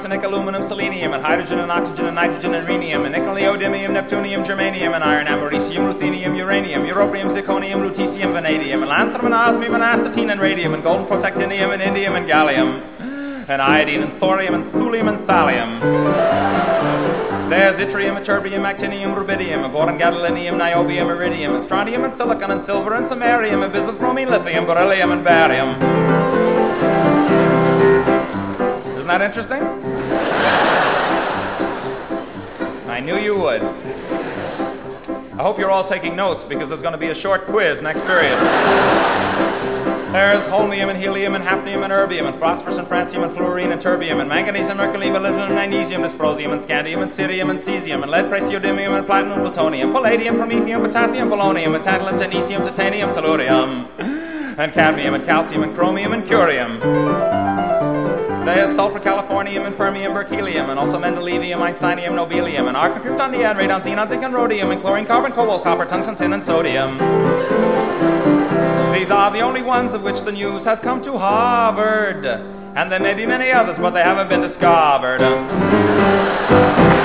and nickel, aluminum, selenium, and hydrogen and oxygen and nitrogen and rhenium, and nickel, neodymium, neptunium, germanium, and iron, americium, ruthenium, uranium, europium, zirconium, lutetium, vanadium, and lanthanum, and osmium, and astatine, and radium, and golden protactinium, and indium, and gallium, and iodine, and thorium, and thulium, and thallium. There's yttrium, terbium, actinium, rubidium, boron, gadolinium, niobium, iridium, and strontium, and silicon, and silver, and samarium, and bismuth, bromine, lithium, beryllium, and barium. Isn't that interesting? I knew you would. I hope you're all taking notes because there's going to be a short quiz next period. There's holmium and helium and hafnium and erbium and phosphorus and francium and fluorine and terbium and manganese and mercury, molybdenum and magnesium, dysprosium and scandium and cerium and cesium and lead, praseodymium and platinum, plutonium, palladium, promethium, potassium, polonium, and tantalum, technetium, titanium, tellurium, and cadmium and calcium and chromium and curium. There's sulfur, californium, and fermium, berkelium, and also mendelevium, einsteinium, nobelium, and argon, krypton, neon, radon, xenon, zinc, and rhodium, and chlorine, carbon, cobalt, copper, tungsten, tin, and sodium. These are the only ones of which the news has come to Harvard. And there may be many others, but they haven't been discovered.